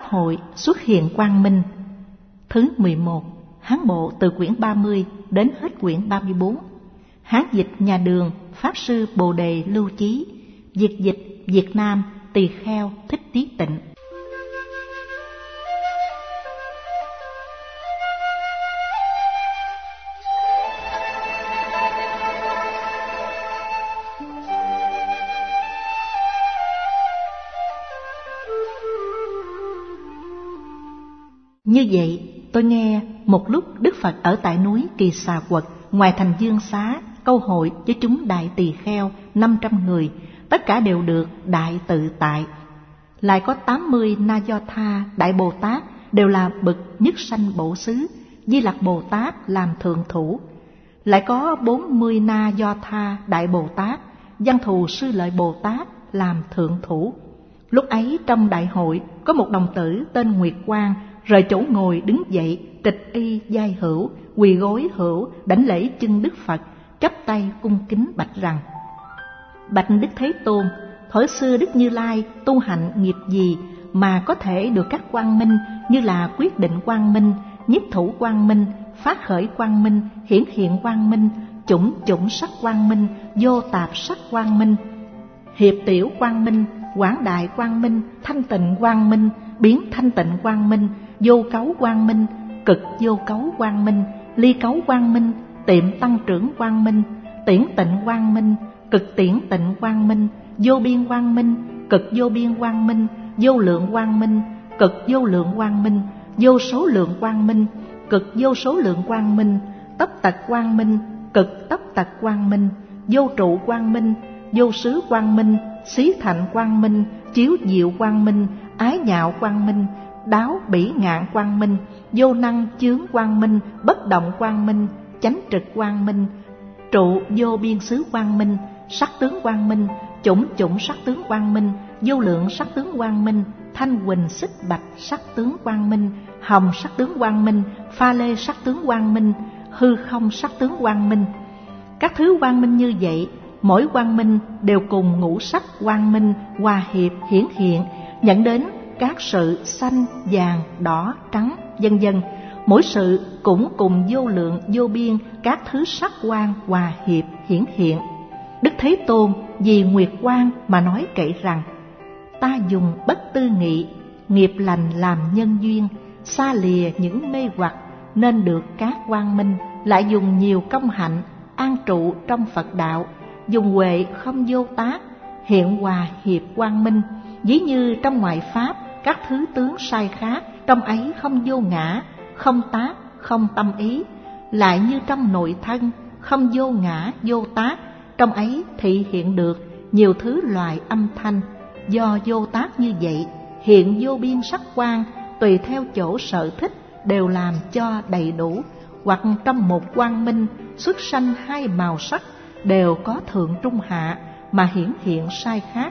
hội xuất hiện quang minh. Thứ 11. Hán bộ từ quyển 30 đến hết quyển 34. Hán dịch nhà Đường, Pháp sư Bồ Đề Lưu Chí. Việt dịch Việt Nam, Tỳ Kheo Thích Trí Tịnh. Như vậy, tôi nghe một lúc Đức Phật ở tại núi Kỳ Xà Quật, ngoài thành Dương Xá, câu hội với chúng đại tỳ kheo 500 người, tất cả đều được đại tự tại. Lại có 80 Na Do Tha Đại Bồ Tát đều là bậc nhất sanh bổ xứ, Di Lặc Bồ Tát làm thượng thủ. Lại có 40 Na Do Tha Đại Bồ Tát, Văn Thù Sư Lợi Bồ Tát làm thượng thủ. Lúc ấy trong đại hội có một đồng tử tên Nguyệt Quang rời chỗ ngồi đứng dậy, trịch y giai hữu, quỳ gối hữu, đảnh lễ chân Đức Phật, chắp tay cung kính bạch rằng: Bạch Đức Thế Tôn, thuở xưa Đức Như Lai tu hạnh nghiệp gì mà có thể được các quang minh như là quyết định quang minh, nhiếp thủ quang minh, phát khởi quang minh, hiển hiện quang minh, chủng chủng sắc quang minh, vô tạp sắc quang minh, hiệp tiểu quang minh, quảng đại quang minh, thanh tịnh quang minh, biến thanh tịnh quang minh, vô cấu quang minh, cực vô cấu quang minh, ly cấu quang minh, tiệm tăng trưởng quang minh, tiễn tịnh quang minh, cực tiễn tịnh quang minh, vô biên quang minh, cực vô biên quang minh, vô lượng quang minh, cực vô lượng quang minh, vô số lượng quang minh, cực vô số lượng quang minh, tất tật quang minh, cực tất tật quang minh, vô trụ quang minh, vô xứ quang minh, xí thạnh quang minh, chiếu diệu quang minh, ái nhạo quang minh, đáo bỉ ngạn quang minh, vô năng chướng quang minh, bất động quang minh, chánh trực quang minh, trụ vô biên xứ quang minh, sắc tướng quang minh, chủng chủng sắc tướng quang minh, vô lượng sắc tướng quang minh, thanh huỳnh xích bạch sắc tướng quang minh, hồng sắc tướng quang minh, pha lê sắc tướng quang minh, hư không sắc tướng quang minh. Các thứ quang minh như vậy, mỗi quang minh đều cùng ngũ sắc quang minh hòa hiệp hiển hiện, dẫn đến các sự xanh, vàng, đỏ, trắng, vân vân. Mỗi sự cũng cùng vô lượng vô biên các thứ sắc quang hòa hiệp hiển hiện. Đức Thế Tôn vì Nguyệt Quang mà nói kệ rằng: Ta dùng bất tư nghị, nghiệp lành làm nhân duyên, xa lìa những mê hoặc nên được các quang minh, lại dùng nhiều công hạnh an trụ trong Phật đạo, dùng huệ không vô tác, hiện hòa hiệp quang minh. Ví như trong ngoại pháp các thứ tướng sai khác, trong ấy không vô ngã, không tác, không tâm ý. Lại như trong nội thân không vô ngã vô tác, trong ấy thị hiện được nhiều thứ loài âm thanh. Do vô tác như vậy, hiện vô biên sắc quang, tùy theo chỗ sở thích đều làm cho đầy đủ. Hoặc trong một quang minh xuất sanh hai màu sắc, đều có thượng trung hạ mà hiển hiện sai khác.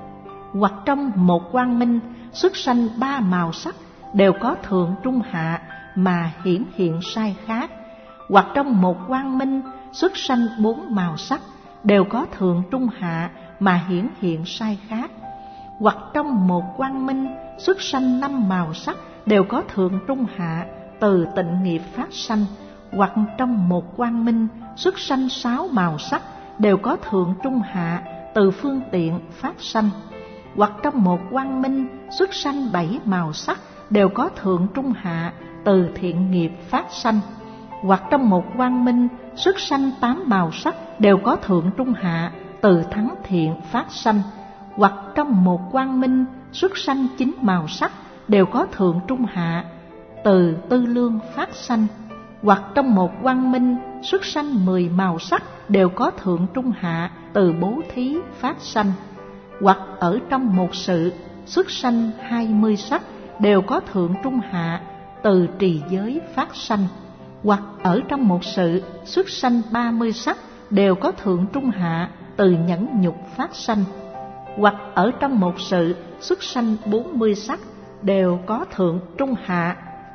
Hoặc trong một quang minh xuất sanh ba màu sắc, đều có thượng trung hạ mà hiển hiện sai khác. Hoặc trong một quang minh xuất sanh bốn màu sắc, đều có thượng trung hạ mà hiển hiện sai khác. Hoặc trong một quang minh xuất sanh năm màu sắc, đều có thượng trung hạ từ tịnh nghiệp phát sanh. Hoặc trong một quang minh xuất sanh sáu màu sắc, đều có thượng trung hạ từ phương tiện phát sanh. Hoặc trong một quang minh xuất sanh bảy màu sắc, đều có thượng trung hạ từ thiện nghiệp phát sanh. Hoặc trong một quang minh xuất sanh tám màu sắc, đều có thượng trung hạ từ thắng thiện phát sanh. Hoặc trong một quang minh xuất sanh chín màu sắc, đều có thượng trung hạ từ tư lương phát sanh. Hoặc trong một quang minh xuất sanh 10 màu sắc, đều có thượng trung hạ từ bố thí phát sanh. Hoặc ở trong một sự xuất sanh 20 sắc, đều có thượng trung hạ từ trì giới phát sanh. Hoặc ở trong một sự xuất sanh 30 sắc, đều có thượng trung hạ từ nhẫn nhục phát sanh. Hoặc ở trong một sự xuất sanh 40 sắc, đều có thượng trung hạ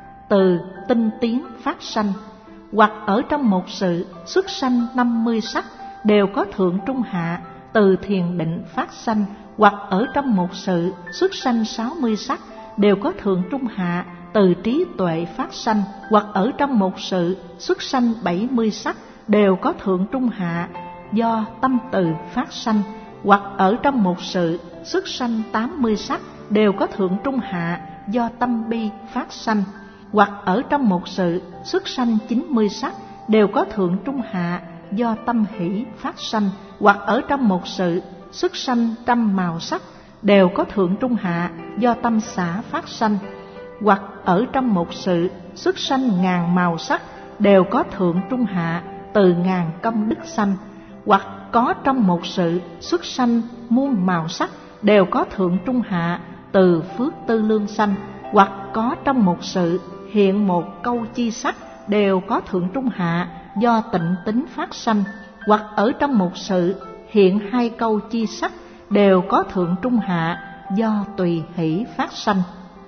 từ tinh tiến phát sanh. Hoặc ở trong một sự xuất sanh 50 sắc, đều có thượng trung hạ từ thiền định phát sanh. Hoặc ở trong một sự xuất sanh 60 sắc, đều có thượng trung hạ từ trí tuệ phát sanh, hoặc ở trong một sự xuất sanh 70 sắc đều có thượng trung hạ do tâm từ phát sanh, hoặc ở trong một sự xuất sanh 80 sắc đều có thượng trung hạ do tâm bi phát sanh, hoặc ở trong một sự xuất sanh 90 sắc đều có thượng trung hạ do tâm hỷ phát sanh, hoặc ở trong một sự xuất sanh 100 màu sắc đều có thượng trung hạ do tâm xả phát sanh, hoặc ở trong một sự xuất sanh 1000 màu sắc đều có thượng trung hạ từ 1000 công đức sanh, hoặc có trong một sự xuất sanh muôn màu sắc đều có thượng trung hạ từ phước tư lương sanh, hoặc có trong một sự hiện một câu chi sắc đều có thượng trung hạ do tịnh tính phát sanh, hoặc ở trong một sự hiện 2 câu chi sắc đều có thượng trung hạ do tùy hỷ phát sanh,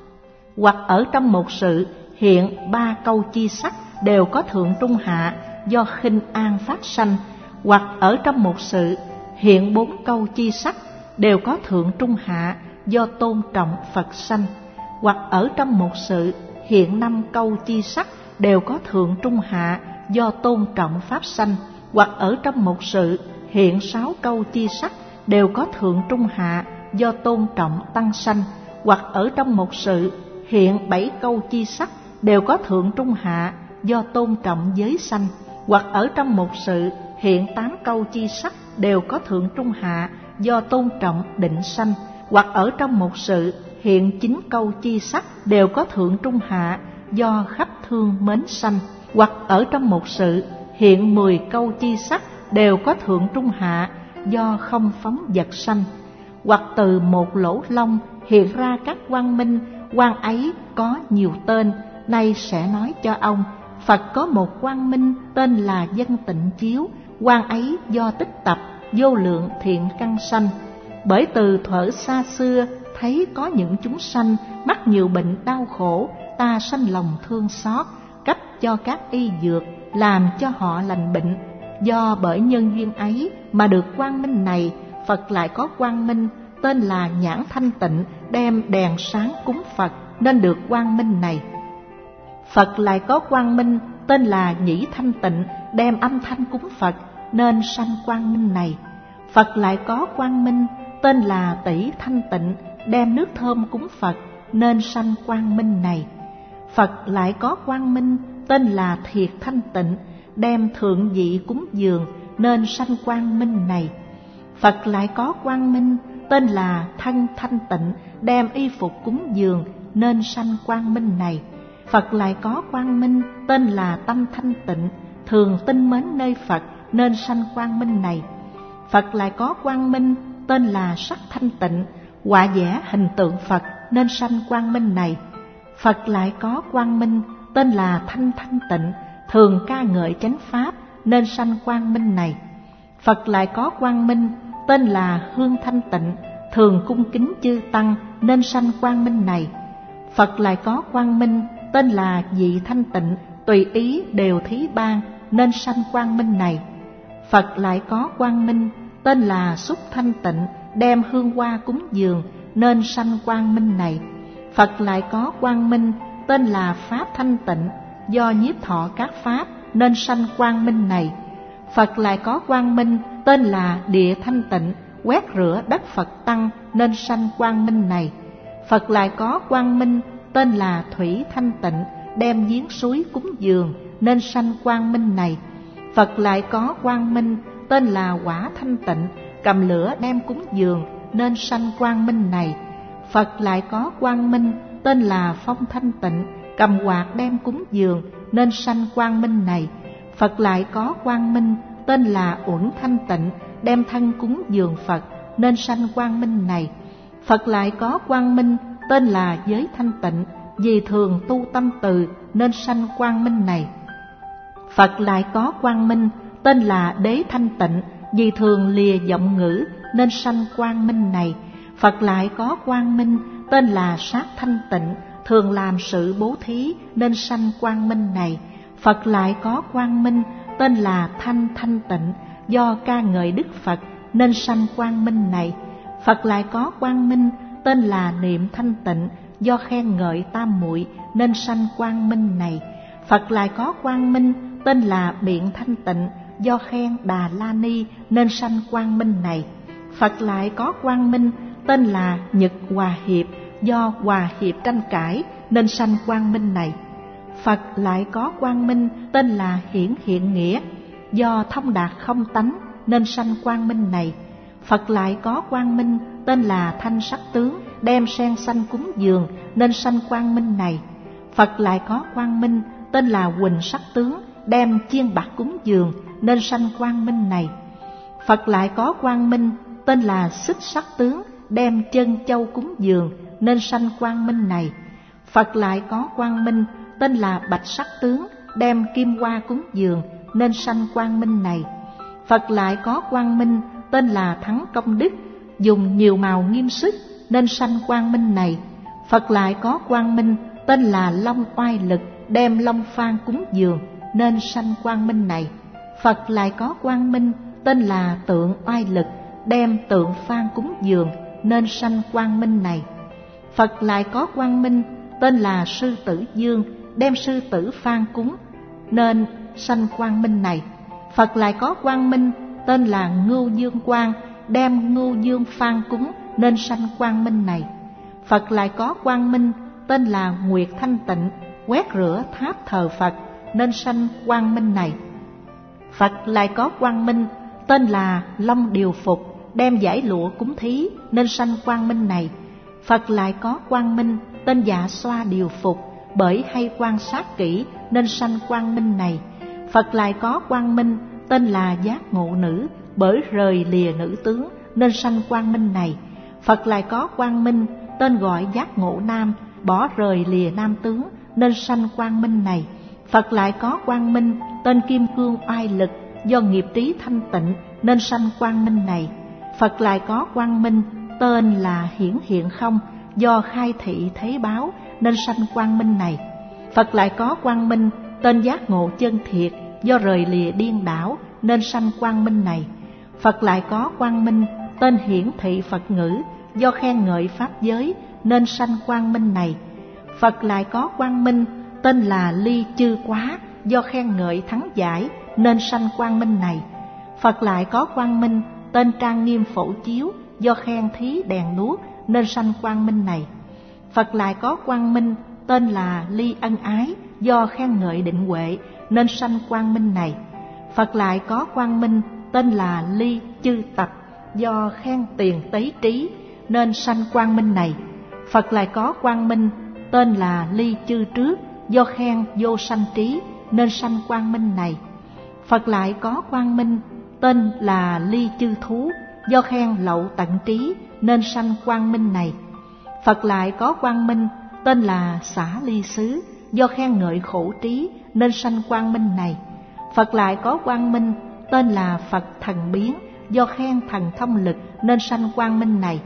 hoặc ở trong một sự hiện 3 câu chi sắc đều có thượng trung hạ do khinh an phát sanh, hoặc ở trong một sự hiện 4 câu chi sắc đều có thượng trung hạ do tôn trọng Phật sanh, hoặc ở trong một sự hiện 5 câu chi sắc đều có thượng trung hạ do tôn trọng pháp sanh, hoặc ở trong một sự hiện 6 câu chi sắc đều có thượng trung hạ do tôn trọng tăng sanh, hoặc ở trong một sự hiện 7 câu chi sắc đều có thượng trung hạ do tôn trọng giới sanh, hoặc ở trong một sự hiện 8 câu chi sắc đều có thượng trung hạ do tôn trọng định sanh, hoặc ở trong một sự hiện 9 câu chi sắc đều có thượng trung hạ do khắp thương mến sanh, hoặc ở trong một sự hiện 10 câu chi sắc đều có thượng trung hạ do không phóng vật sanh, hoặc từ một lỗ lông hiện ra các quang minh, quang ấy có nhiều tên. Nay sẽ nói cho ông, Phật có một quang minh tên là Dân Tịnh Chiếu, quang ấy do tích tập vô lượng thiện căn sanh. Bởi từ thuở xa xưa thấy có những chúng sanh mắc nhiều bệnh đau khổ, ta sanh lòng thương xót, cấp cho các y dược làm cho họ lành bệnh. Do bởi nhân duyên ấy mà được quang minh này, Phật lại có quang minh tên là Nhãn Thanh Tịnh, đem đèn sáng cúng Phật nên được quang minh này. Phật lại có quang minh tên là Nhĩ Thanh Tịnh, đem âm thanh cúng Phật nên sanh quang minh này. Phật lại có quang minh tên là Tỷ Thanh Tịnh, đem nước thơm cúng Phật nên sanh quang minh này. Phật lại có quang minh tên là Thiệt Thanh Tịnh, đem thượng vị cúng dường nên sanh quang minh này. Phật lại có quang minh tên là Thân Thanh Tịnh, đem y phục cúng dường nên sanh quang minh này. Phật lại có quang minh tên là Tâm Thanh Tịnh, thường tinh mến nơi Phật nên sanh quang minh này. Phật lại có quang minh tên là Sắc Thanh Tịnh, họa vẽ hình tượng Phật nên sanh quang minh này. Phật lại có quang minh tên là Thanh Thanh Tịnh, thường ca ngợi chánh pháp nên sanh quang minh này. Phật lại có quang minh tên là Hương Thanh Tịnh, thường cung kính chư tăng nên sanh quang minh này. Phật lại có quang minh tên là Vị Thanh Tịnh, tùy ý đều thí ban nên sanh quang minh này. Phật lại có quang minh tên là Xúc Thanh Tịnh, đem hương hoa cúng dường nên sanh quang minh này. Phật lại có quang minh tên là Pháp Thanh Tịnh, do nhiếp thọ các pháp nên sanh quang minh này. Phật lại có quang minh tên là Địa Thanh Tịnh, quét rửa đất Phật tăng nên sanh quang minh này. Phật lại có quang minh tên là Thủy Thanh Tịnh, đem giếng suối cúng dường nên sanh quang minh này. Phật lại có quang minh tên là Hỏa Thanh Tịnh, cầm lửa đem cúng dường nên sanh quang minh này. Phật lại có quang minh tên là Phong Thanh Tịnh, cầm quạt đem cúng dường nên sanh quang minh này. Phật lại có quang minh tên là Uẩn Thanh Tịnh, đem thân cúng dường Phật nên sanh quang minh này. Phật lại có quang minh tên là Giới Thanh Tịnh, vì thường tu tâm từ nên sanh quang minh này. Phật lại có quang minh tên là Đế Thanh Tịnh, vì thường lìa giọng ngữ nên sanh quang minh này. Phật lại có quang minh tên là Sát Thanh Tịnh, thường làm sự bố thí nên sanh quang minh này. Phật lại có quang minh tên là Thanh Thanh Tịnh, do ca ngợi Đức Phật nên sanh quang minh này. Phật lại có quang minh tên là Niệm Thanh Tịnh, do khen ngợi tam muội nên sanh quang minh này. Phật lại có quang minh tên là Biện Thanh Tịnh, do khen Đà La Ni nên sanh quang minh này. Phật lại có quang minh tên là Nhật Hòa Hiệp, do hòa hiệp tranh cãi nên sanh quang minh này. Phật lại có quang minh tên là Hiển Hiện Nghĩa, do thông đạt không tánh nên sanh quang minh này. Phật lại có quang minh tên là Thanh Sắc Tướng, đem sen xanh cúng dường nên sanh quang minh này. Phật lại có quang minh tên là Huỳnh Sắc Tướng, đem chiên bạc cúng dường nên sanh quang minh này. Phật lại có quang minh tên là Xích Sắc Tướng, đem chân châu cúng dường nên sanh quang minh này. Phật lại có quang minh tên là Bạch Sắc Tướng, đem kim hoa cúng dường nên sanh quang minh này. Phật lại có quang minh tên là Thắng Công Đức, dùng nhiều màu nghiêm sức nên sanh quang minh này. Phật lại có quang minh tên là Long Oai Lực, đem long phan cúng dường nên sanh quang minh này. Phật lại có quang minh tên là Tượng Oai Lực, đem tượng phan cúng dường nên sanh quang minh này. Phật lại có quang minh tên là Sư Tử Dương, đem sư tử phan cúng nên sanh quang minh này. Phật lại có quang minh tên là Ngưu Dương Quang, đem ngưu dương phan cúng nên sanh quang minh này. Phật lại có quang minh tên là Nguyệt Thanh Tịnh, quét rửa tháp thờ Phật nên sanh quang minh này. Phật lại có quang minh tên là Long Điều Phục, đem giải lụa cúng thí nên sanh quang minh này. Phật lại có quang minh tên Dạ Xoa Điều Phục, bởi hay quan sát kỹ nên sanh quang minh này. Phật lại có quang minh tên là Giác Ngộ Nữ, bởi rời lìa nữ tướng nên sanh quang minh này. Phật lại có quang minh tên gọi Giác Ngộ Nam, bỏ rời lìa nam tướng nên sanh quang minh này. Phật lại có quang minh tên Kim Cương Oai Lực, do nghiệp trí thanh tịnh nên sanh quang minh này. Phật lại có quang minh tên là Hiển Hiện Không, do khai thị thế báo nên sanh quang minh này. Phật lại có quang minh tên Giác Ngộ Chân Thiệt, do rời lìa điên đảo nên sanh quang minh này. Phật lại có quang minh tên Hiển Thị Phật Ngữ, do khen ngợi pháp giới nên sanh quang minh này. Phật lại có quang minh tên là Ly Chư Quá, do khen ngợi thắng giải nên sanh quang minh này. Phật lại có quang minh tên Trang Nghiêm Phổ Chiếu, do khen thí đèn đuốc nên sanh quang minh này. Phật lại có quang minh tên là Ly Ân Ái, do khen ngợi định huệ nên sanh quang minh này. Phật lại có quang minh tên là Ly Chư Tập, do khen tiền tế trí nên sanh quang minh này. Phật lại có quang minh tên là Ly Chư Trước, do khen vô sanh trí nên sanh quang minh này. Phật lại có quang minh tên là Ly Chư Thú, do khen lậu tận trí nên sanh quang minh này. Phật lại có quang minh tên là Xả Ly Xứ, do khen ngợi khổ trí nên sanh quang minh này. Phật lại có quang minh tên là Phật Thần Biến, do khen thần thông lực nên sanh quang minh này.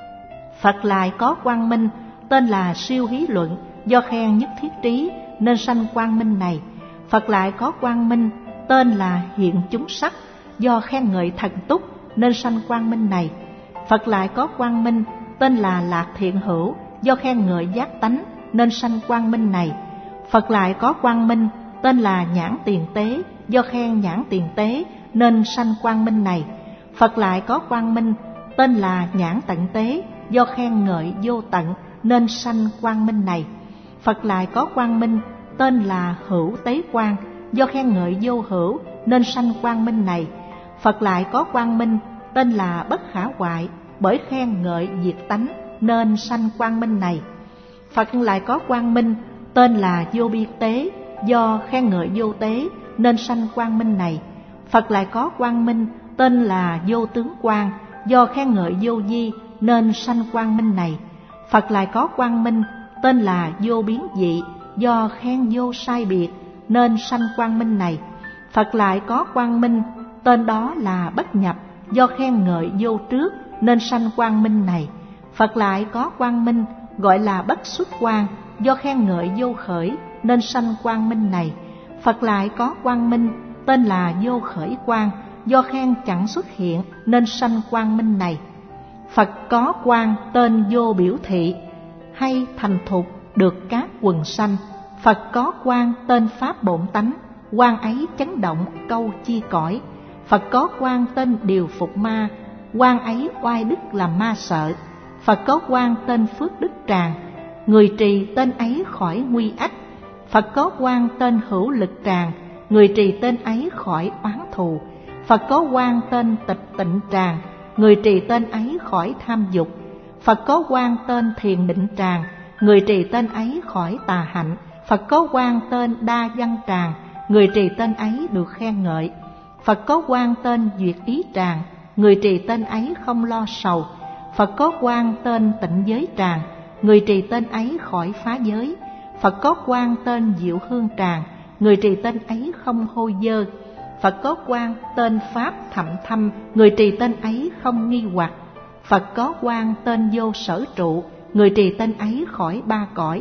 Phật lại có quang minh tên là Siêu Hí Luận, do khen nhất thiết trí nên sanh quang minh này. Phật lại có quang minh tên là Hiện Chúng Sắc, do khen ngợi thần túc nên sanh quang minh này. Phật lại có quang minh tên là Lạc Thiện Hữu, do khen ngợi giác tánh nên sanh quang minh này. Phật lại có quang minh tên là Nhãn Tiền Tế, do khen nhãn tiền tế nên sanh quang minh này. Phật lại có quang minh tên là Nhãn Tận Tế, do khen ngợi vô tận nên sanh quang minh này. Phật lại có quang minh tên là Hữu Tế Quang, do khen ngợi vô hữu nên sanh quang minh này. Phật lại có quang minh tên là Bất Khả Hoại, bởi khen ngợi diệt tánh nên sanh quang minh này. Phật lại có quang minh tên là Vô Biên Tế, do khen ngợi vô tế nên sanh quang minh này. Phật lại có quang minh tên là Vô Tướng Quang, do khen ngợi vô vi nên sanh quang minh này. Phật lại có quang minh tên là Vô Biến Dị, do khen vô sai biệt nên sanh quang minh này. Phật lại có quang minh tên đó là Bất Nhập, do khen ngợi vô trước nên sanh quang minh này. Phật lại có quang minh gọi là Bất Xuất Quang, do khen ngợi vô khởi nên sanh quang minh này. Phật lại có quang minh tên là Vô Khởi Quang, do khen chẳng xuất hiện nên sanh quang minh này. Phật có quang tên Vô Biểu Thị, hay thành thục được các quần sanh. Phật có quan tên Pháp Bổn Tánh, quan ấy chấn động câu chi cõi. Phật có quan tên Điều Phục Ma, quan ấy oai đức làm ma sợ. Phật có quan tên Phước Đức Tràng, người trì tên ấy khỏi nguy ách. Phật có quan tên Hữu Lực Tràng, người trì tên ấy khỏi oán thù. Phật có quan tên Tịch Tịnh Tràng, người trì tên ấy khỏi tham dục. Phật có quan tên Thiền Định Tràng, người trì tên ấy khỏi tà hạnh. Phật có quan tên Đa Văn Tràng, người trì tên ấy được khen ngợi. Phật có quan tên Duyệt Ý Tràng, người trì tên ấy không lo sầu. Phật có quan tên Tịnh Giới Tràng, người trì tên ấy khỏi phá giới. Phật có quan tên Diệu Hương Tràng, người trì tên ấy không hôi dơ. Phật có quan tên Pháp Thậm Thâm, người trì tên ấy không nghi hoặc. Phật có quan tên Vô Sở Trụ, người trì tên ấy khỏi ba cõi.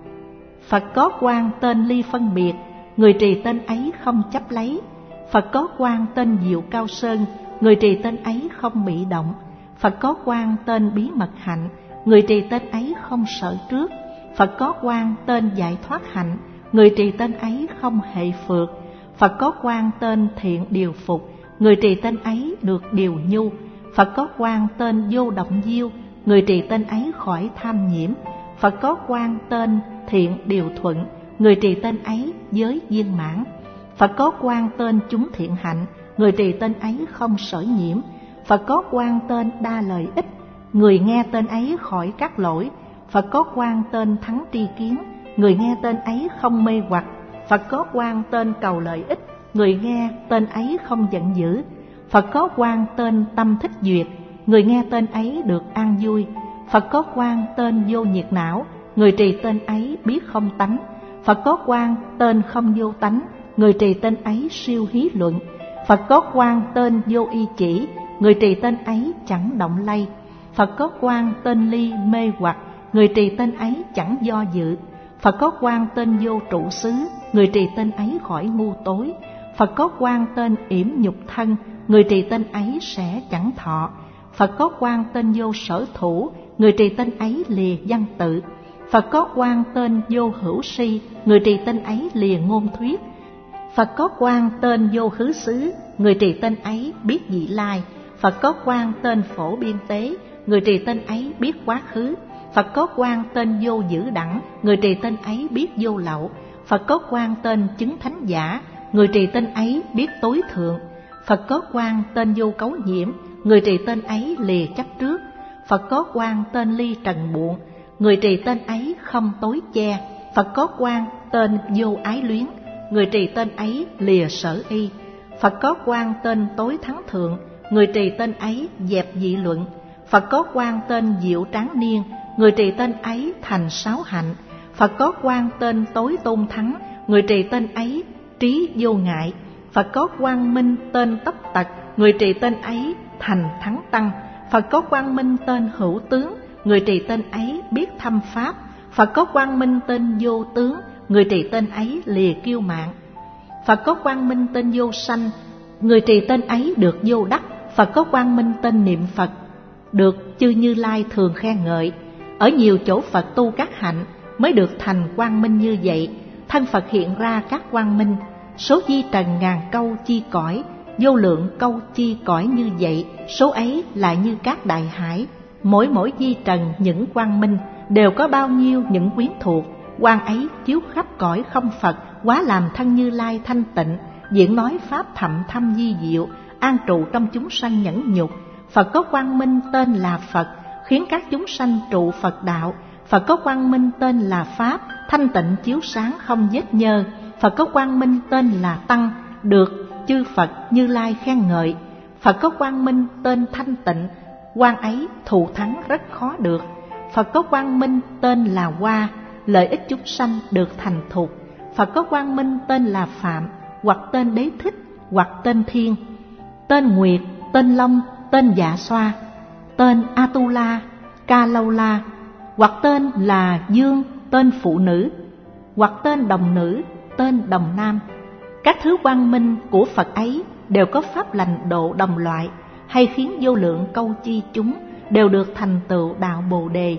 Phật có quan tên Ly Phân Biệt, người trì tên ấy không chấp lấy. Phật có quan tên Diệu Cao Sơn, người trì tên ấy không bị động. Phật có quan tên Bí Mật Hạnh, người trì tên ấy không sợ trước. Phật có quan tên Giải Thoát Hạnh, người trì tên ấy không hệ phượt. Phật có quan tên Thiện Điều Phục, người trì tên ấy được điều nhu. Phật có quan tên Vô Động Diêu, người trì tên ấy khỏi tham nhiễm. Phật có quan tên Thiện Điều Thuận, người trì tên ấy giới viên mãn. Phật có quan tên Chúng Thiện Hạnh, người trì tên ấy không sở nhiễm. Phật có quan tên Đa Lợi Ích, người nghe tên ấy khỏi các lỗi. Phật có quan tên Thắng Tri Kiến, người nghe tên ấy không mê hoặc. Phật có quan tên Cầu Lợi Ích, người nghe tên ấy không giận dữ. Phật có quan tên Tâm Thích Duyệt, người nghe tên ấy được an vui. Phật có quan tên Vô Nhiệt Não, người trì tên ấy biết không tánh. Phật có quan tên Không Vô Tánh, người trì tên ấy siêu hí luận. Phật có quan tên Vô Y Chỉ, người trì tên ấy chẳng động lay. Phật có quan tên Ly Mê Hoặc, người trì tên ấy chẳng do dự. Phật có quan tên Vô Trụ Xứ, người trì tên ấy khỏi ngu tối. Phật có quan tên Yểm Nhục Thân, người trì tên ấy sẽ chẳng thọ. Phật có quan tên Vô Sở Thủ, người trì tên ấy lìa văn tự. Phật có quan tên Vô Hữu Si, người trì tên ấy lìa ngôn thuyết. Phật có quan tên Vô Khứ Xứ, người trì tên ấy biết vị lai. Phật có quan tên Phổ Biên Tế, người trì tên ấy biết quá khứ. Phật có quan tên Vô Dữ Đẳng, người trì tên ấy biết vô lậu. Phật có quan tên Chứng Thánh Giả, người trì tên ấy biết tối thượng. Phật có quan tên Vô Cấu Nhiễm, người trì tên ấy lìa chấp trước. Phật có quan tên Ly Trần Buộn, người trì tên ấy không tối che. Phật có quan tên Vô Ái Luyến, người trì tên ấy lìa sở y. Phật có quan tên Tối Thắng Thượng, người trì tên ấy dẹp dị luận. Phật có quan tên Diệu Tráng Niên, người trì tên ấy thành sáu hạnh. Phật có quan tên Tối Tôn Thắng, người trì tên ấy trí vô ngại. Phật có quang minh tên Tất Tật, người trì tên ấy thành thắng tăng. Phật có quang minh tên Hữu Tướng, người trì tên ấy biết thâm pháp. Phật có quang minh tên Vô Tướng, người trì tên ấy lìa kiêu mạn. Phật có quang minh tên Vô Sanh, người trì tên ấy được vô đắc. Phật có quang minh tên Niệm Phật, được chư Như Lai thường khen ngợi. Ở nhiều chỗ Phật tu các hạnh mới được thành quang minh như vậy. Thân Phật hiện ra các quang minh, số di trần ngàn câu chi cõi, vô lượng câu chi cõi như vậy. Số ấy lại như các đại hải, mỗi di trần những quang minh đều có bao nhiêu những quyến thuộc. Quang ấy chiếu khắp cõi không Phật, quá làm thân Như Lai thanh tịnh, diễn nói pháp thậm thâm di diệu, an trụ trong chúng sanh nhẫn nhục. Phật có quang minh tên là Phật, khiến các chúng sanh trụ Phật đạo. Phật có quang minh tên là Pháp, thanh tịnh chiếu sáng không vết nhơ. Phật có quang minh tên là Tăng, được chư Phật Như Lai khen ngợi. Phật có quang minh tên thanh tịnh, quang ấy thù thắng rất khó được. Phật có quang minh tên là Hoa, lợi ích chúng sanh được thành thục. Phật có quang minh tên là Phạm, hoặc tên Đế Thích, hoặc tên Thiên, tên Nguyệt, tên Long, tên Dạ Xoa, tên Atula, Ca Lâu La, hoặc tên là Dương, tên Phụ Nữ, hoặc tên Đồng Nữ, tên Đồng Nam. Các thứ quang minh của Phật ấy đều có pháp lành độ đồng loại, hay khiến vô lượng câu chi chúng đều được thành tựu đạo Bồ Đề.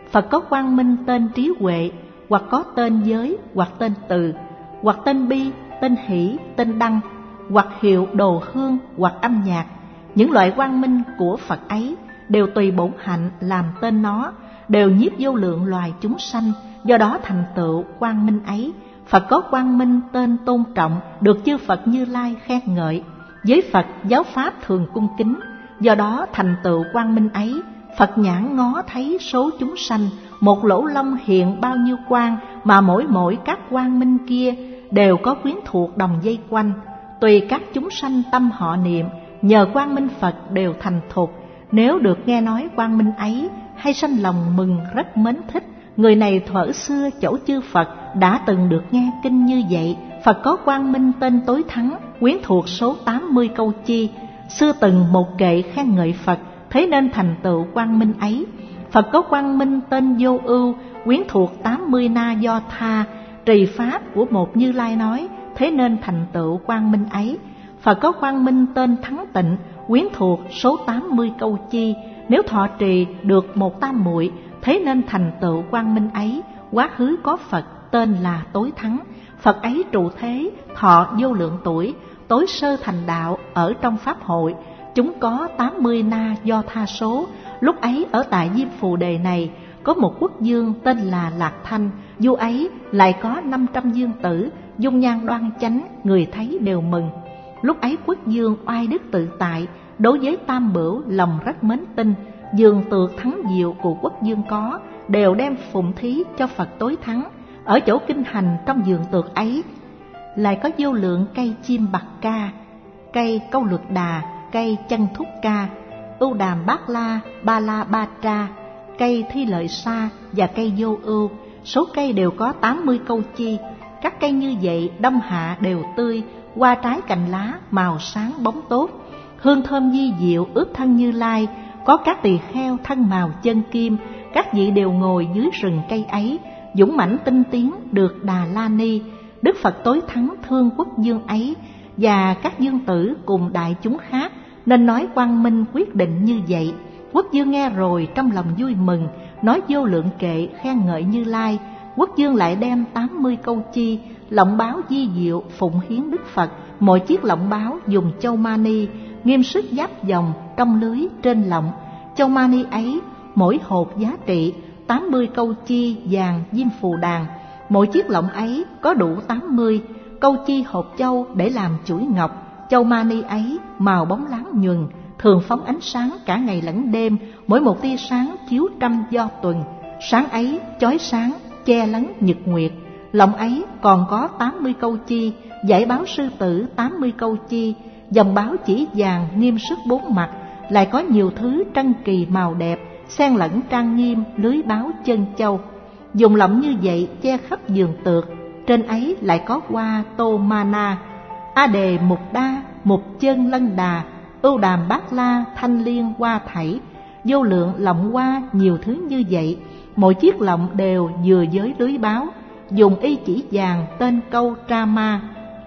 Phật có quang minh tên trí huệ, hoặc có tên giới, hoặc tên từ, hoặc tên bi, tên hỷ, tên đăng, hoặc hiệu đồ hương, hoặc âm nhạc. Những loại quang minh của Phật ấy đều tùy bổn hạnh làm tên nó, đều nhiếp vô lượng loài chúng sanh, do đó thành tựu quang minh ấy. Phật có quang minh tên tôn trọng, được chư Phật Như Lai khen ngợi. Với Phật giáo pháp thường cung kính, do đó thành tựu quang minh ấy. Phật nhãn ngó thấy số chúng sanh, một lỗ lông hiện bao nhiêu quang, mà mỗi các quang minh kia đều có quyến thuộc đồng dây quanh. Tùy các chúng sanh tâm họ niệm, nhờ quang minh Phật đều thành thục. Nếu được nghe nói quang minh ấy, hay sanh lòng mừng rất mến thích. Người này thuở xưa chỗ chư Phật đã từng được nghe kinh như vậy. Phật có quang minh tên tối thắng, quyến thuộc số 80 câu chi. Xưa từng một kệ khen ngợi Phật, thế nên thành tựu quang minh ấy. Phật có quang minh tên vô ưu, quyến thuộc 80 na do tha. Trì pháp của một Như Lai nói, thế nên thành tựu quang minh ấy. Phật có quang minh tên thắng tịnh, quyến thuộc số 80 câu chi. Nếu thọ trì được một tam muội, thế nên thành tựu quang minh ấy. Quá khứ có Phật tên là tối thắng. Phật ấy trụ thế, thọ vô lượng tuổi, tối sơ thành đạo ở trong pháp hội. Chúng có 80 na do tha số. Lúc ấy ở tại Diêm Phù Đề này có một quốc dương tên là Lạc Thanh. Vua ấy lại có 500 dương tử, dung nhan đoan chánh, người thấy đều mừng. Lúc ấy quốc dương oai đức tự tại, đối với tam bửu lòng rất mến tin. Dường tược thắng diệu của quốc dương có, đều đem phụng thí cho Phật tối thắng. Ở chỗ kinh hành trong giường tược ấy lại có vô lượng cây chim bạc ca, cây câu luật đà, cây chân thúc ca, ưu đàm bát la, ba la ba tra, cây thi lợi sa và cây vô ưu. Số cây đều có 80 câu chi. Các cây như vậy đông hạ đều tươi, hoa trái cành lá màu sáng bóng tốt, hương thơm di diệu ướp thân Như Lai. Có các tỳ kheo thân màu chân kim, các vị đều ngồi dưới rừng cây ấy, dũng mãnh tinh tiến được Đà La Ni. Đức Phật tối thắng thương quốc dương ấy và các dương tử cùng đại chúng khác, nên nói quang minh quyết định như vậy. Quốc dương nghe rồi trong lòng vui mừng, nói vô lượng kệ khen ngợi Như Lai. Quốc dương lại đem 80 câu chi, lọng báo di diệu phụng hiến Đức Phật. Mỗi chiếc lọng báo dùng châu mani, nghiêm sức giáp vòng trong lưới trên lọng. Châu mani ấy mỗi hột giá trị 80 câu chi vàng diêm phù đàn. Mỗi chiếc lọng ấy có đủ 80 câu chi hột châu để làm chuỗi ngọc. Châu mani ấy màu bóng láng nhuần, thường phóng ánh sáng cả ngày lẫn đêm, mỗi một tia sáng chiếu trăm do tuần. Sáng ấy chói sáng che lấn nhật nguyệt. Lọng ấy còn có 80 câu chi, giải báo sư tử 80 câu chi, dòng báo chỉ vàng nghiêm sức bốn mặt, lại có nhiều thứ trân kỳ màu đẹp, xen lẫn trang nghiêm lưới báo chân châu. Dùng lọng như vậy che khắp giường tược, trên ấy lại có hoa tô mana, a đề mục đa, mục chân lân đà, ưu đàm bát la, thanh liên hoa thảy. Vô lượng lọng hoa nhiều thứ như vậy, mỗi chiếc lọng đều vừa với lưới báo, dùng y chỉ vàng tên câu Trama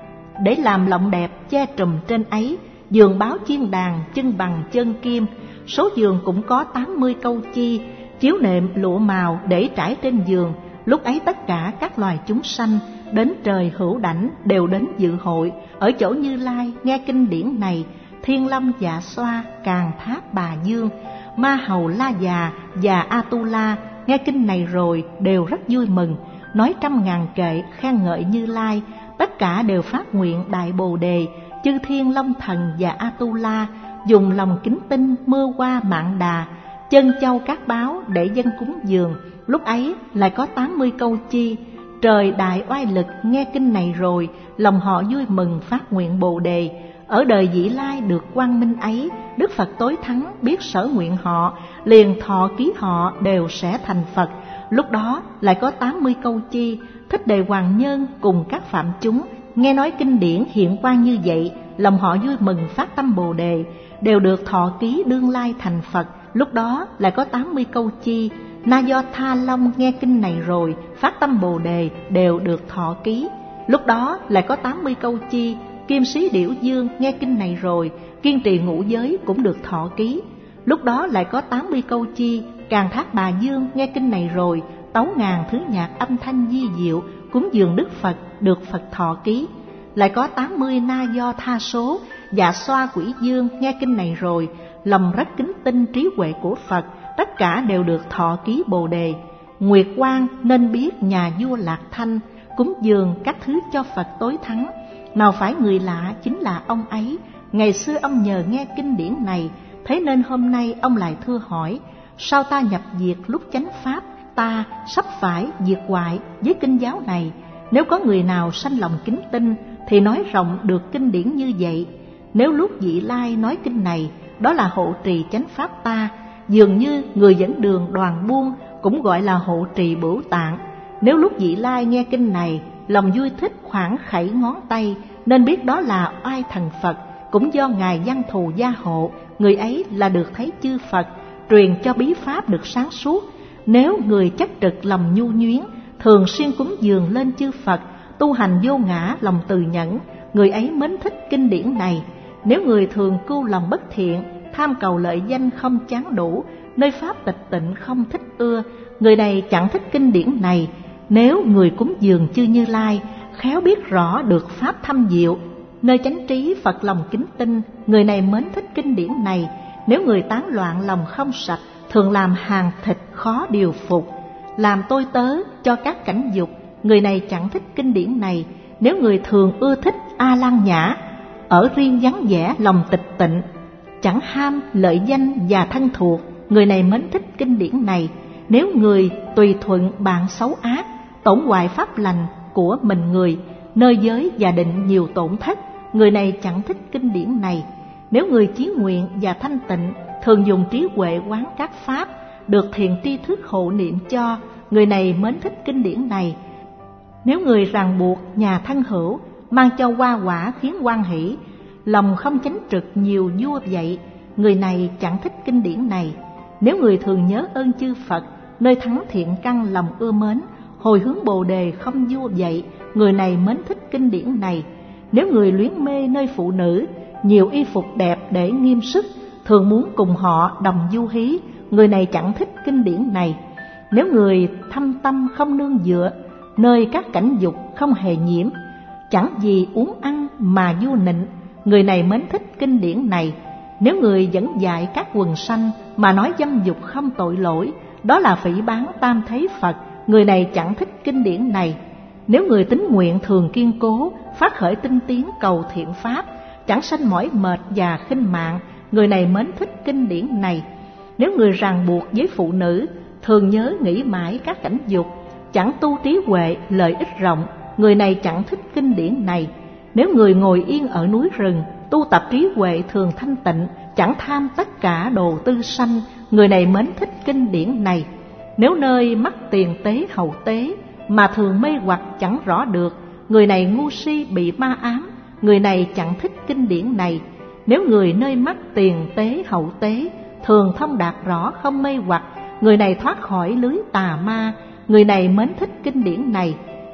để làm lọng đẹp che trùm trên ấy. Giường báo chiên đàn chân bằng chân kim, số giường cũng có 80 câu chi, chiếu nệm lụa màu để trải trên giường. Lúc ấy tất cả các loài chúng sanh đến trời hữu đảnh đều đến dự hội. Ở chỗ Như Lai nghe kinh điển này, Thiên Lâm Dạ Xoa, Càn Tháp Bà Dương, Ma Hầu La Già và Atula nghe kinh này rồi đều rất vui mừng, nói trăm ngàn kệ khen ngợi Như Lai. Tất cả đều phát nguyện đại bồ đề. Chư Thiên Long Thần và Atula dùng lòng kính tinh mưa hoa mạn đà, chân châu các báo để dân cúng dường. Lúc ấy lại có 80 câu chi. Trời đại oai lực nghe kinh này rồi, lòng họ vui mừng phát nguyện bồ đề. Ở đời Vị Lai được quang minh ấy, Đức Phật tối thắng biết sở nguyện họ, liền thọ ký họ đều sẽ thành Phật. Lúc đó lại có 80 câu chi. Thích Đề Hoàng Nhân cùng các phạm chúng nghe nói kinh điển hiện quang như vậy, lòng họ vui mừng phát tâm bồ đề, đều được thọ ký đương lai thành Phật. Lúc đó lại có 80 câu chi. Na Do Tha Long nghe kinh này rồi phát tâm bồ đề, đều được thọ ký. Lúc đó lại có 80 câu chi. Kim Sĩ Điểu Dương nghe kinh này rồi kiên trì ngũ giới cũng được thọ ký. Lúc đó lại có 80 câu chi. Càng Thác Bà Dương nghe kinh này rồi, tấu ngàn thứ nhạc âm thanh di diệu, cúng dường Đức Phật, được Phật thọ ký. Lại có 80 na do tha số, Dạ Xoa Quỷ Dương nghe kinh này rồi, lòng rất kính tin trí huệ của Phật, tất cả đều được thọ ký Bồ Đề. Nguyệt Quang nên biết nhà vua Lạc Thanh, cúng dường các thứ cho Phật tối thắng. Nào phải người lạ, chính là ông ấy. Ngày xưa ông nhờ nghe kinh điển này, thế nên hôm nay ông lại thưa hỏi: sao ta nhập diệt lúc chánh pháp, ta sắp phải diệt hoại với kinh giáo này? Nếu có người nào sanh lòng kính tin thì nói rộng được kinh điển như vậy. Nếu lúc Vị Lai nói kinh này, đó là hộ trì chánh pháp ta. Dường như người dẫn đường đoàn buôn cũng gọi là hộ trì Bửu Tạng. Nếu lúc Vị Lai nghe kinh này, lòng vui thích khoản khẩy ngón tay, nên biết đó là oai thần Phật, cũng do Ngài Văn Thù gia hộ, người ấy là được thấy chư Phật, truyền cho bí pháp được sáng suốt. Nếu người chắc trực lòng nhu nhuyến, thường xuyên cúng dường lên chư Phật, tu hành vô ngã lòng từ nhẫn, người ấy mến thích kinh điển này. Nếu người thường cưu lòng bất thiện, tham cầu lợi danh không chán đủ, nơi pháp tịch tịnh không thích ưa, người này chẳng thích kinh điển này. Nếu người cúng dường chư Như Lai, khéo biết rõ được pháp thâm diệu, nơi chánh trí Phật lòng kính tinh, người này mến thích kinh điển này. Nếu người tán loạn lòng không sạch, thường làm hàng thịt khó điều phục, làm tôi tớ cho các cảnh dục, người này chẳng thích kinh điển này. Nếu người thường ưa thích A Lan Nhã, ở riêng vắng vẻ lòng tịch tịnh, chẳng ham lợi danh và thân thuộc, người này mến thích kinh điển này. Nếu người tùy thuận bạn xấu ác, tổn hoại pháp lành của mình người, nơi giới và định nhiều tổn thất, người này chẳng thích kinh điển này. Nếu người chí nguyện và thanh tịnh, thường dùng trí huệ quán các pháp, được thiện tri thức hộ niệm cho, người này mến thích kinh điển này. Nếu người ràng buộc nhà thân hữu, mang cho hoa quả khiến hoan hỷ, lòng không chánh trực nhiều vua vậy, người này chẳng thích kinh điển này. Nếu người thường nhớ ơn chư Phật, nơi thắng thiện căn lòng ưa mến, hồi hướng Bồ Đề không vua vậy, người này mến thích kinh điển này. Nếu người luyến mê nơi phụ nữ, nhiều y phục đẹp để nghiêm sức, thường muốn cùng họ đồng du hí, người này chẳng thích kinh điển này. Nếu người thâm tâm không nương dựa, nơi các cảnh dục không hề nhiễm, chẳng gì uống ăn mà du nịnh, người này mến thích kinh điển này. Nếu người dẫn dạy các quần sanh mà nói dâm dục không tội lỗi, đó là phỉ báng tam thế Phật, người này chẳng thích kinh điển này. Nếu người tín nguyện thường kiên cố, phát khởi tinh tiến cầu thiện pháp, chẳng sanh mỏi mệt và khinh mạng, người này mến thích kinh điển này. Nếu người ràng buộc với phụ nữ, thường nhớ nghĩ mãi các cảnh dục, chẳng tu trí huệ lợi ích rộng, người này chẳng thích kinh điển này. Nếu người ngồi yên ở núi rừng, tu tập trí huệ thường thanh tịnh, chẳng tham tất cả đồ tư sanh, người này mến thích kinh điển này. Nếu nơi mắc tiền tế hậu tế, mà thường mê hoặc chẳng rõ được, người này ngu si bị ma ám, người này chẳng thích kinh điển này. Nếu người nơi mắc tiền tế hậu tế, thường thông đạt rõ không mê hoặc, người này thoát khỏi lưới tà ma, người này mến thích kinh điển này.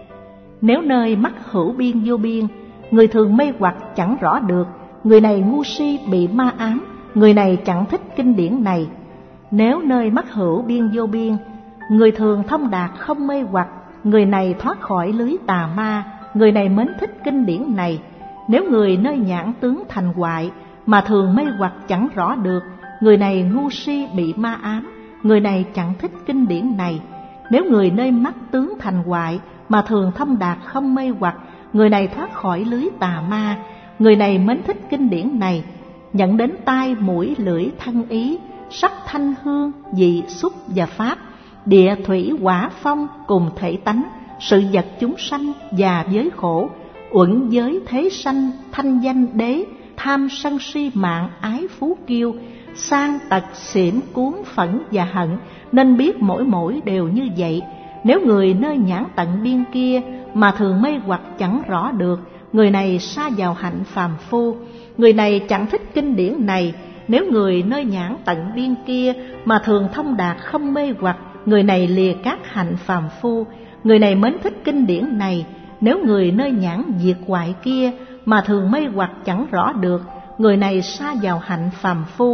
Nếu nơi mắc hữu biên vô biên, người thường mê hoặc chẳng rõ được, người này ngu si bị ma ám, người này chẳng thích kinh điển này. Nếu nơi mắc hữu biên vô biên, người thường thông đạt không mê hoặc, người này thoát khỏi lưới tà ma, người này mến thích kinh điển này. Nếu người nơi nhãn tướng thành hoại, mà thường mê hoặc chẳng rõ được, người này ngu si bị ma ám, người này chẳng thích kinh điển này. Nếu người nơi mắt tướng thành hoại, mà thường thông đạt không mê hoặc, người này thoát khỏi lưới tà ma, người này mến thích kinh điển này. Nhận đến tai mũi lưỡi thân ý, sắc thanh hương vị xúc và pháp, địa thủy hỏa phong cùng thể tánh, sự vật chúng sanh và giới khổ, uẩn giới thế sanh thanh danh đế, tham sân si mạng ái phú kiêu, sang tật xỉn cuốn phẫn và hận, nên biết mỗi mỗi đều như vậy. Nếu người nơi nhãn tận biên kia, mà thường mê hoặc chẳng rõ được, người này sa vào hạnh phàm phu, người này chẳng thích kinh điển này. Nếu người nơi nhãn tận biên kia, mà thường thông đạt không mê hoặc, người này lìa các hạnh phàm phu, người này mến thích kinh điển này. Nếu người nơi nhãn diệt hoại kia, mà thường mê hoặc chẳng rõ được, người này sa vào hạnh phàm phu,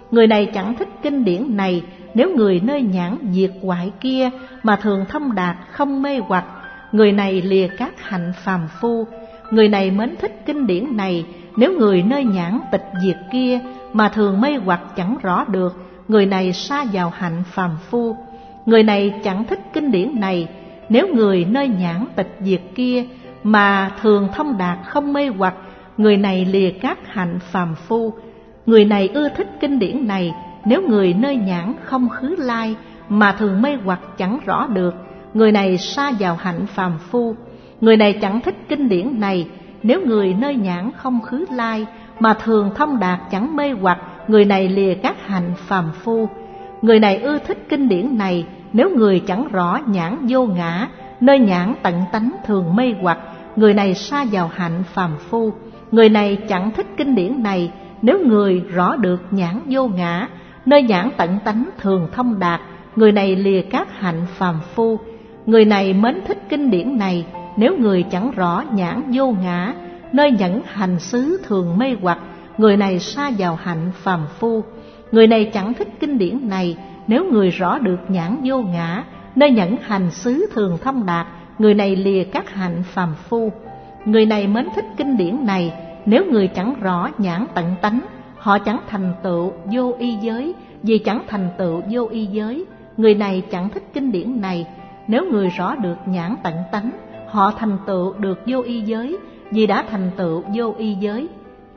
Người này chẳng thích kinh điển này, nếu người nơi nhãn diệt hoại kia mà thường thông đạt không mê hoặc, người này lìa các hạnh phàm phu. Người này mến thích kinh điển này, nếu người nơi nhãn tịch diệt kia mà thường mê hoặc chẳng rõ được, người này sa vào hạnh phàm phu. Người này chẳng thích kinh điển này, nếu người nơi nhãn tịch diệt kia mà thường thông đạt không mê hoặc, người này lìa các hạnh phàm phu. Người này ưa thích kinh điển này, nếu người nơi nhãn không khứ lai mà thường mê hoặc chẳng rõ được, người này sa vào hạnh phàm phu. Người này chẳng thích kinh điển này, nếu người nơi nhãn không khứ lai mà thường thông đạt chẳng mê hoặc, người này lìa các hạnh phàm phu. Người này ưa thích kinh điển này, nếu người chẳng rõ nhãn vô ngã, nơi nhãn tận tánh thường mê hoặc, người này sa vào hạnh phàm phu. Người này chẳng thích kinh điển này, nếu người rõ được nhãn vô ngã, nơi nhãn tận tánh thường thông đạt, người này lìa các hạnh phàm phu. Người này mến thích kinh điển này, nếu người chẳng rõ nhãn vô ngã, nơi nhẫn hành xứ thường mê hoặc, người này sa vào hạnh phàm phu. Người này chẳng thích kinh điển này, nếu người rõ được nhãn vô ngã, nơi nhẫn hành xứ thường thông đạt, người này lìa các hạnh phàm phu. Người này mến thích kinh điển này, nếu người chẳng rõ nhãn tận tánh, họ chẳng thành tựu vô y giới, vì chẳng thành tựu vô y giới. Người này chẳng thích kinh điển này, nếu người rõ được nhãn tận tánh, họ thành tựu được vô y giới, vì đã thành tựu vô y giới.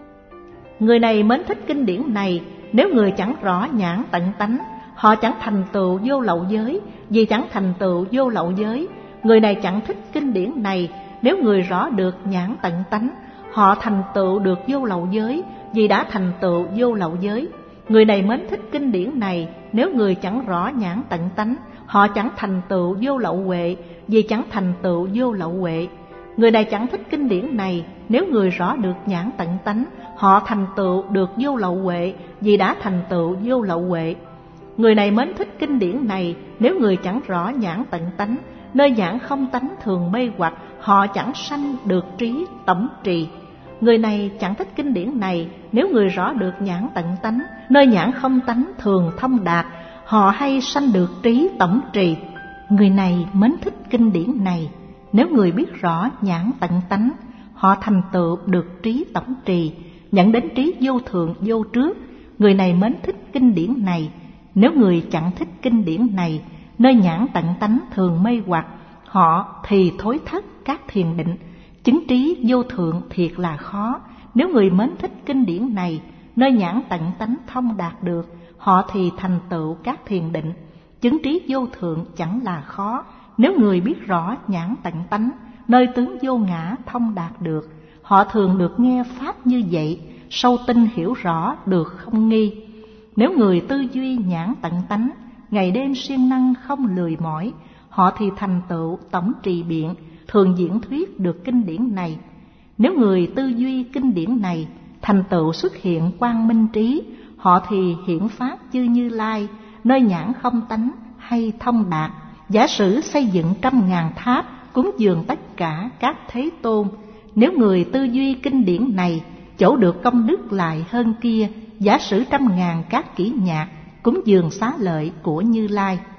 Người này mến thích kinh điển này, nếu người chẳng rõ nhãn tận tánh, họ chẳng thành tựu vô lậu giới, vì chẳng thành tựu vô lậu giới. Người này chẳng thích kinh điển này, nếu người rõ được nhãn tận tánh, họ thành tựu được vô lậu giới, vì đã thành tựu vô lậu giới. Người này mến thích kinh điển này, nếu người chẳng rõ nhãn tận tánh, họ chẳng thành tựu vô lậu huệ, vì chẳng thành tựu vô lậu huệ. Người này chẳng thích kinh điển này, nếu người rõ được nhãn tận tánh, họ thành tựu được vô lậu huệ, vì đã thành tựu vô lậu huệ. Người này mến thích kinh điển này, nếu người chẳng rõ nhãn tận tánh, nơi nhãn không tánh thường mê hoặc, họ chẳng sanh được trí tổng trì. Người này chẳng thích kinh điển này, nếu người rõ được nhãn tận tánh, nơi nhãn không tánh thường thông đạt, họ hay sanh được trí tổng trì. Người này mến thích kinh điển này, nếu người biết rõ nhãn tận tánh, họ thành tựu được trí tổng trì, nhận đến trí vô thượng vô trước. Người này mến thích kinh điển này, nếu người chẳng thích kinh điển này, nơi nhãn tận tánh thường mê hoặc, họ thì thối thất các thiền định, chứng trí vô thượng thiệt là khó. Nếu người mến thích kinh điển này, nơi nhãn tận tánh thông đạt được, họ thì thành tựu các thiền định, chứng trí vô thượng chẳng là khó. Nếu người biết rõ nhãn tận tánh, nơi tướng vô ngã thông đạt được, họ thường được nghe pháp như vậy, sâu tinh hiểu rõ được không nghi. Nếu người tư duy nhãn tận tánh, ngày đêm siêng năng không lười mỏi, họ thì thành tựu tổng trì biện, thường diễn thuyết được kinh điển này. Nếu người tư duy kinh điển này, thành tựu xuất hiện quang minh trí, họ thì hiển pháp chư Như Lai, nơi nhãn không tánh hay thông đạt. Giả sử xây dựng 100.000 tháp, cúng dường tất cả các thế tôn, nếu người tư duy kinh điển này, chỗ được công đức lại hơn kia. Giả sử 100.000 các kỹ nhạc, cúng dường xá lợi của Như Lai.